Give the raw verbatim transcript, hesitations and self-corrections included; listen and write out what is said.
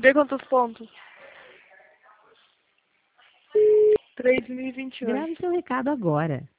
Vê quantos pontos. três mil e vinte e oito. Grave seu recado agora.